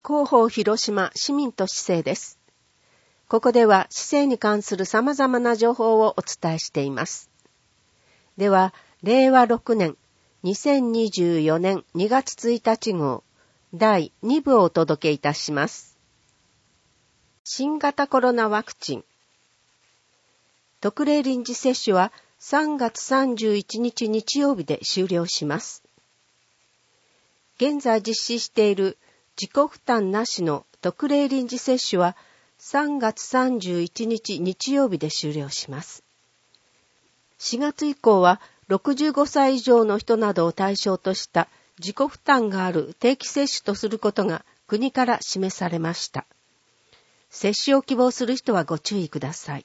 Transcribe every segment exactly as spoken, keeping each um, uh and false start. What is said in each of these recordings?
広報広島市民と市政です。ここでは市政に関する様々な情報をお伝えしています。では、れいわろくねんにせんにじゅうよねんにがつついたち号だいにぶをお届けいたします。新型コロナワクチン特例臨時接種はさんがつさんじゅういちにち日曜日で終了します。現在実施している自己負担なしの特例臨時接種はさんがつさんじゅういちにち日曜日で終了します。しがつ以降はろくじゅうごさい以上の人などを対象とした自己負担がある定期接種とすることが国から示されました。接種を希望する人はご注意ください。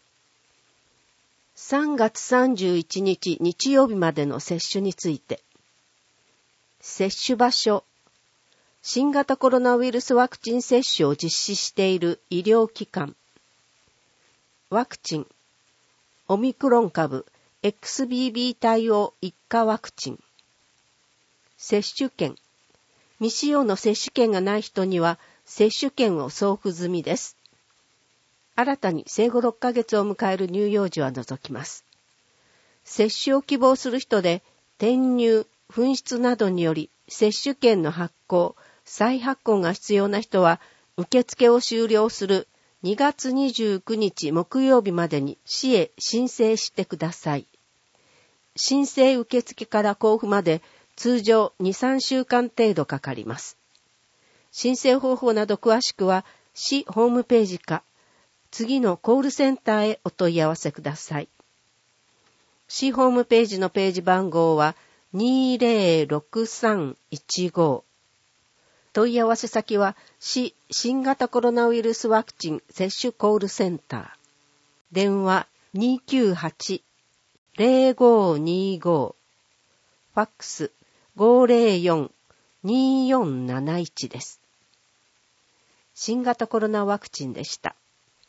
さんがつさんじゅういちにち日曜日までの接種について、接種場所、新型コロナウイルスワクチン接種を実施している医療機関、ワクチン、オミクロン株 エックスビービー 対応一価ワクチン、接種券、未使用の接種券がない人には接種券を送付済みです。新たに生後ろっかげつを迎える乳幼児は除きます。接種を希望する人で転入、紛失などにより接種券の発行、再発行が必要な人は受付を終了するにがつにじゅうくにち木曜日までに市へ申請してください。申請受付から交付まで通常に、さんしゅうかん程度かかります。申請方法など詳しくは市ホームページか次のコールセンターへお問い合わせください。市ホームページのページ番号はにぜろろくさんいちご。問い合わせ先は市新型コロナウイルスワクチン接種コールセンター。電話 にきゅうはち ぜろごにご。ファックス ごぜろよん によんなないち です。新型コロナワクチンでした。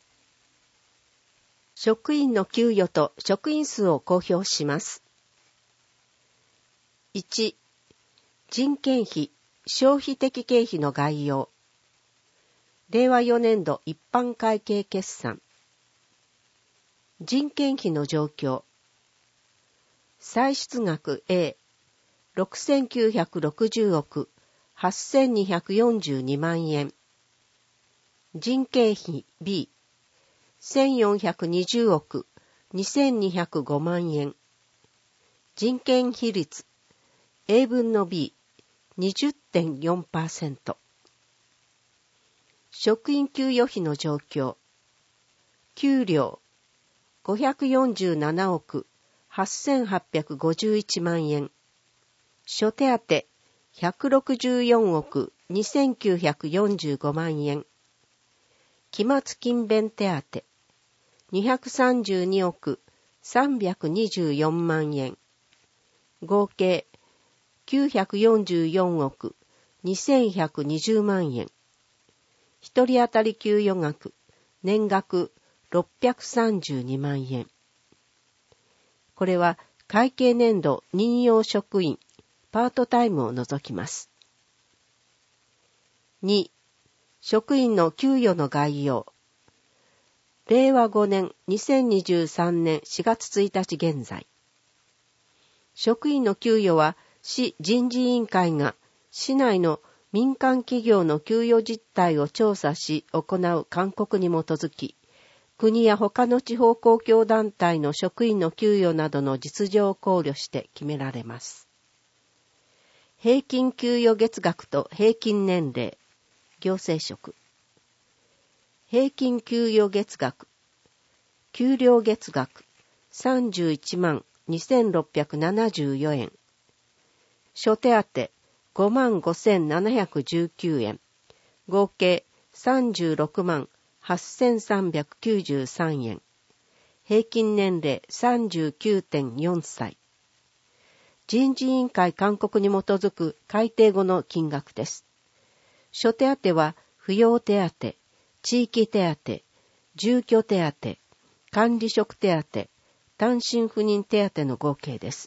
職員の給与と職員数を公表します。いち、人件費、消費的経費の概要。れいわよねんど一般会計決算。人件費の状況。歳出額 A、ろくせんきゅうひゃくろくじゅうおく、はっせんにひゃくよんじゅうにまんえん。人件費 B、せんよんひゃくにじゅうおく、にせんにひゃくごまんえん。人件費率 A 分の B、にじゅってんよんパーセント。職員給与費の状況。給料ごひゃくよんじゅうななおくはっせんはっぴゃくごじゅういちまんえん。諸手当ひゃくろくじゅうよんおくにせんきゅうひゃくよんじゅうごまんえん。期末勤勉手当にひゃくさんじゅうにおくさんびゃくにじゅうよんまんえん。合計きゅうひゃくよんじゅうよんおくにせんひゃくにじゅうまんえん。一人当たり給与額、年額ろっぴゃくさんじゅうにまんえん。これは会計年度任用職員、パートタイムを除きます。に、職員の給与の概要。れいわごねんにせんにじゅうさんねんしがつついたち現在。職員の給与は市人事委員会が市内の民間企業の給与実態を調査し行う勧告に基づき、国や他の地方公共団体の職員の給与などの実情を考慮して決められます。平均給与月額と平均年齢、行政職。平均給与月額、給料月額さんじゅういちまんにせんろっぴゃくななじゅうよえん。諸手当ごまんごせんななひゃくじゅうきゅうえん。合計さんじゅうろくまんはっせんさんびゃくきゅうじゅうさんえん。平均年齢 さんじゅうきゅうてんよんさい。人事委員会勧告に基づく改定後の金額です。諸手当は扶養手当、地域手当、住居手当、管理職手当、単身赴任手当の合計です。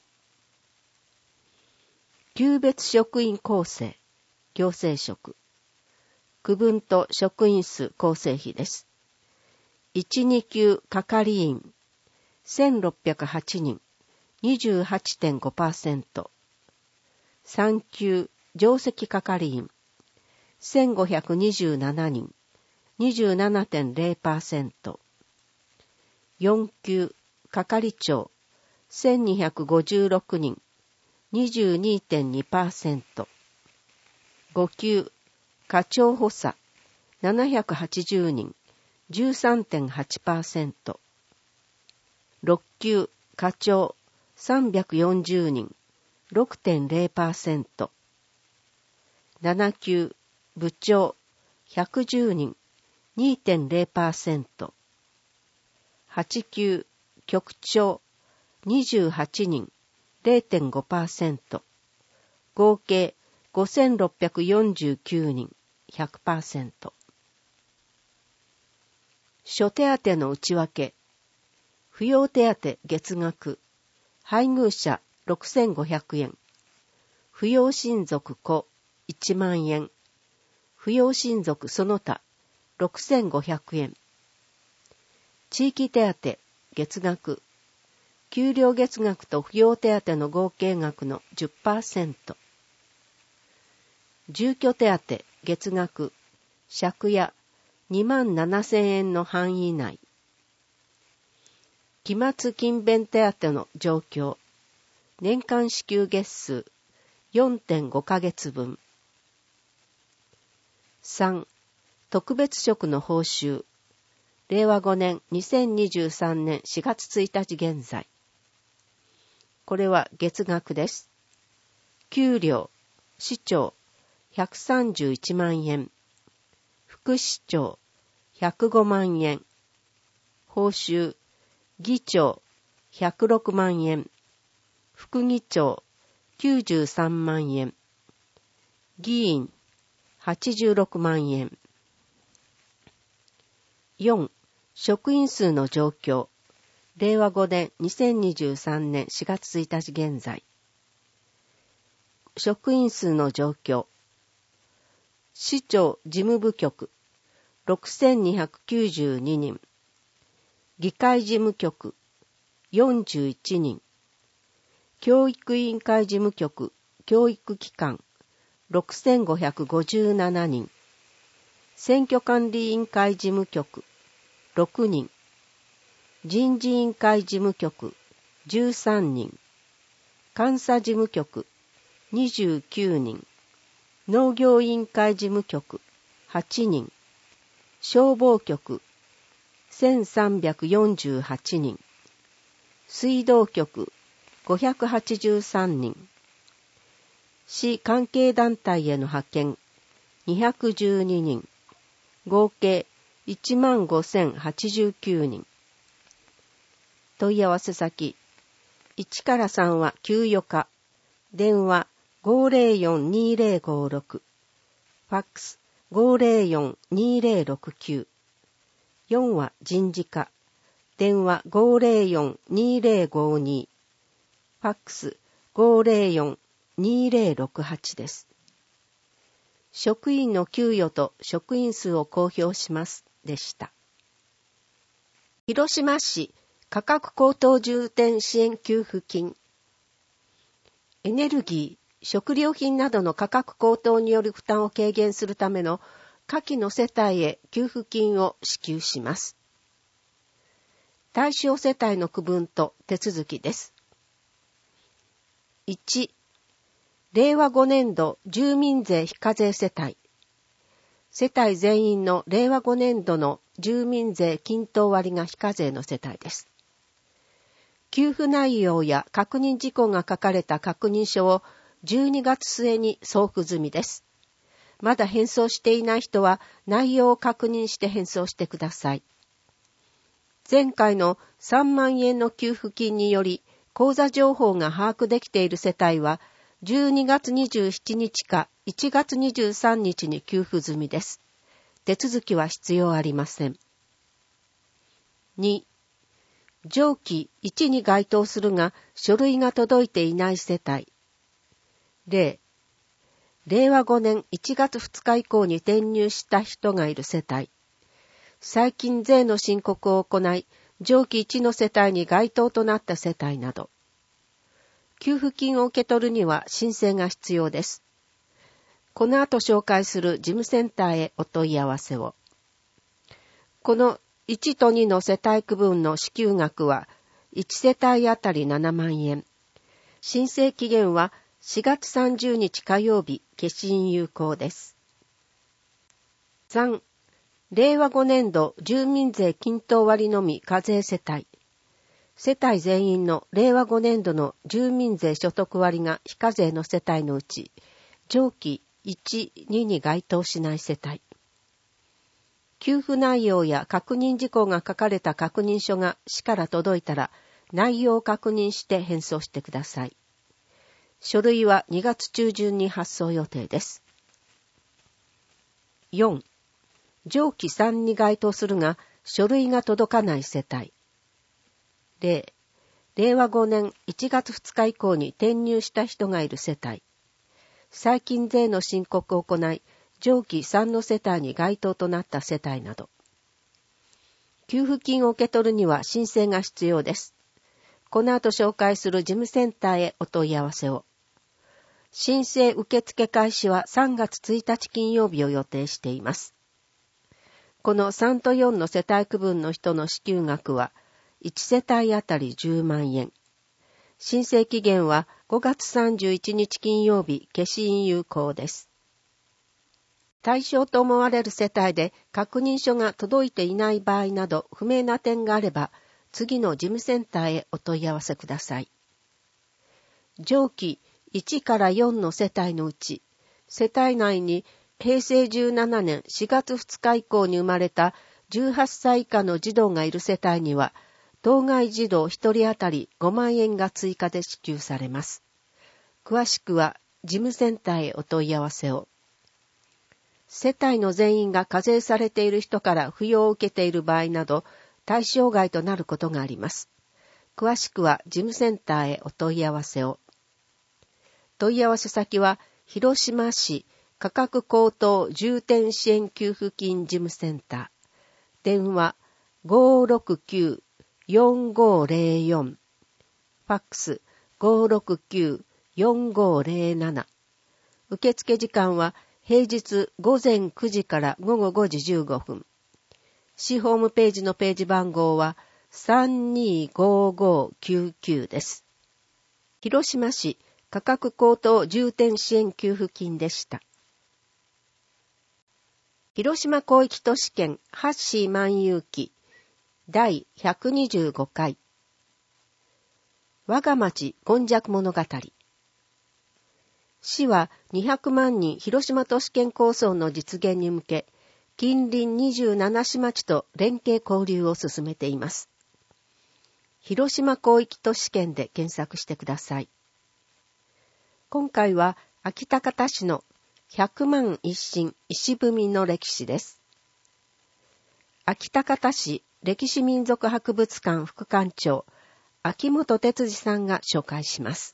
級別職員構成、行政職。 区分と職員数構成比です。いち、に級係員せんろっぴゃくはちにん にじゅうはちてんごパーセント。さん級上席係員せんごひゃくにじゅうななにん にじゅうななてんれいパーセント。よん級係長せんにひゃくごじゅうろくにん にじゅうにてんにパーセント。ご級課長補佐ななひゃくはちじゅうにん じゅうさんてんはちパーセント。ろっ級課長さんびゃくよんじゅうにん ろくてんれいパーセント。なな級部長ひゃくじゅうにん にてんれいパーセント。はち級局長にじゅうはちにん れいてんごパーセント。合計ごせんろっぴゃくよんじゅうきゅうにん ひゃくパーセント。諸手当の内訳。扶養手当月額。配偶者ろくせんごひゃくえん。扶養親族子いちまんえん。扶養親族その他ろくせんごひゃくえん。地域手当月額。給料月額と扶養手当の合計額の じゅっパーセント。住居手当月額。借家にまんななせんえんの範囲内。期末勤勉手当の状況。年間支給月数 よんてんご ヶ月分。さん. 特別職の報酬。れいわごねんにせんにじゅうさんねんしがつついたち現在。これは月額です。給料、市長ひゃくさんじゅういちまんえん。副市長ひゃくごまんえん。報酬、議長ひゃくろくまんえん。副議長きゅうじゅうさんまんえん。議員はちじゅうろくまんえん。よん. 職員数の状況。れいわごねんにせんにじゅうさんねんしがつついたち現在。職員数の状況。市長事務部局ろくせんにひゃくきゅうじゅうににん。議会事務局よんじゅういちにん。教育委員会事務局教育機関ろくせんごひゃくごじゅうななにん。選挙管理委員会事務局ろくにん。人事委員会事務局じゅうさんにん。監査事務局にじゅうきゅうにん。農業委員会事務局はちにん。消防局せんさんびゃくよんじゅうはちにん。水道局ごひゃくはちじゅうさんにん。市関係団体への派遣にひゃくじゅうににん。合計いちまんごせんはちじゅうきゅうにん。問い合わせ先いちからさんは給与課。電話 ごーぜろよん にーぜろごーろく。ファックス ごーぜろよん にーぜろろくきゅう。よんは人事課。電話 ごーぜろよん にーぜろごーにー。ファックス ごーぜろよん にーぜろろくはち です。職員の給与と職員数を公表しますでした。広島市価格高騰重点支援給付金。エネルギー、食料品などの価格高騰による負担を軽減するための下記の世帯へ給付金を支給します。対象世帯の区分と手続きです。いち. れいわごねん度住民税非課税世帯。世帯全員のれいわごねん度の住民税均等割が非課税の世帯です。給付内容や確認事項が書かれた確認書をじゅうにがつ末に送付済みです。まだ返送していない人は内容を確認して返送してください。前回のさんまんえんの給付金により口座情報が把握できている世帯はじゅうにがつにじゅうしちにちかいちがつにじゅうさんにちに給付済みです。手続きは必要ありません。に. 上記いちに該当するが書類が届いていない世帯。例、 れいわごねんいちがつふつか以降に転入した人がいる世帯、最近税の申告を行い、上記いちの世帯に該当となった世帯など、給付金を受け取るには申請が必要です。この後紹介する事務センターへお問い合わせを。このいちとにの世帯区分の支給額はいち世帯あたりななまんえん。申請期限はしがつさんじゅうにち火曜日、消印有効です。さん、れいわごねん度住民税均等割のみ課税世帯。世帯全員のれいわごねん度の住民税所得割が非課税の世帯のうち、上記いち、にに該当しない世帯。給付内容や確認事項が書かれた確認書が市から届いたら、内容を確認して返送してください。書類はにがつちゅうじゅんに発送予定です。よん、上記さんに該当するが、書類が届かない世帯。れい、れいわごねんいちがつふつか以降に転入した人がいる世帯。最近税の申告を行い、上記さんの世帯に該当となった世帯など。給付金を受け取るには申請が必要です。この後紹介する事務センターへお問い合わせを。申請受付開始はさんがつついたち金曜日を予定しています。このさんとよんの世帯区分の人の支給額はいち世帯あたりじゅうまんえん。申請期限はごがつさんじゅういちにち金曜日、消印有効です。対象と思われる世帯で確認書が届いていない場合など不明な点があれば、次の事務センターへお問い合わせください。上記いちからよんの世帯のうち、世帯内にへいせいじゅうななねんしがつふつか以降に生まれたじゅうはっさい以下の児童がいる世帯には、当該児童ひとりあたりごまんえんが追加で支給されます。詳しくは事務センターへお問い合わせを。世帯の全員が課税されている人から扶養を受けている場合など、対象外となることがあります。詳しくは事務センターへお問い合わせを。問い合わせ先は、広島市価格高騰重点支援給付金事務センター。電話 ごーろくきゅうよんごーぜろよん。ファックス ごーろくきゅうよんごーぜろなな。受付時間は平日ごぜんくじからごごごじじゅうごふん。市ホームページのページ番号はさんにーごーごーきゅうきゅうです。広島市価格高騰重点支援給付金でした。広島広域都市圏ハッシー万有記だいひゃくにじゅうごかい。我が町今昔物語。市はにひゃくまんにん広島都市圏構想の実現に向け、近隣にじゅうななし町と連携交流を進めています。広島広域都市圏で検索してください。今回は安芸高田市の百万一心石踏みの歴史です。安芸高田市歴史民族博物館副館長、秋元哲司さんが紹介します。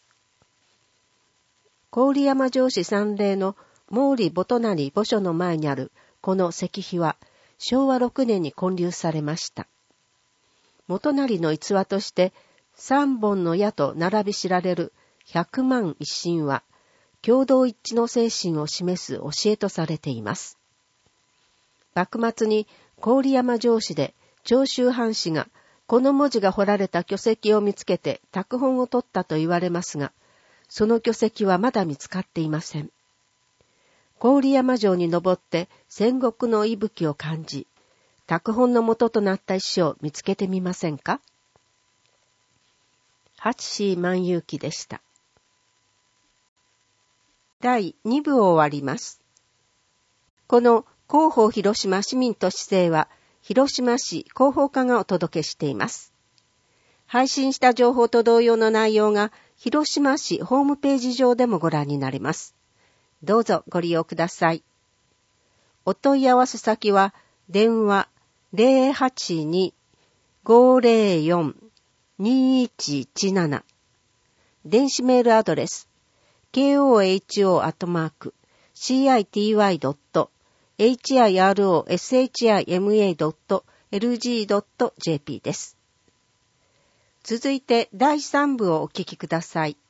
郡山城址参礼の毛利元就墓所の前にあるこの石碑はしょうわろくねんに建立されました。元就の逸話として三本の矢と並び知られる百万一心は共同一致の精神を示す教えとされています。幕末に郡山城址で長州藩士がこの文字が彫られた巨石を見つけて拓本を取ったと言われますが、その巨石はまだ見つかっていません。郡山城に登って戦国の息吹を感じ、拓本の元となった石を見つけてみませんか？ハッシー万有記でした。だいに部を終わります。この広報広島市民と市政は、広島市広報課がお届けしています。配信した情報と同様の内容が、広島市ホームページ上でもご覧になれます。どうぞご利用ください。お問い合わせ先は、電話 ゼロはちに ごゼロよん にいちいちなな。電子メールアドレスコホ アットマーク シーアイティーワイ ドット ヒロシマ ドット エルジー ドット ジェーピー です。続いてだいさん部をお聞きください。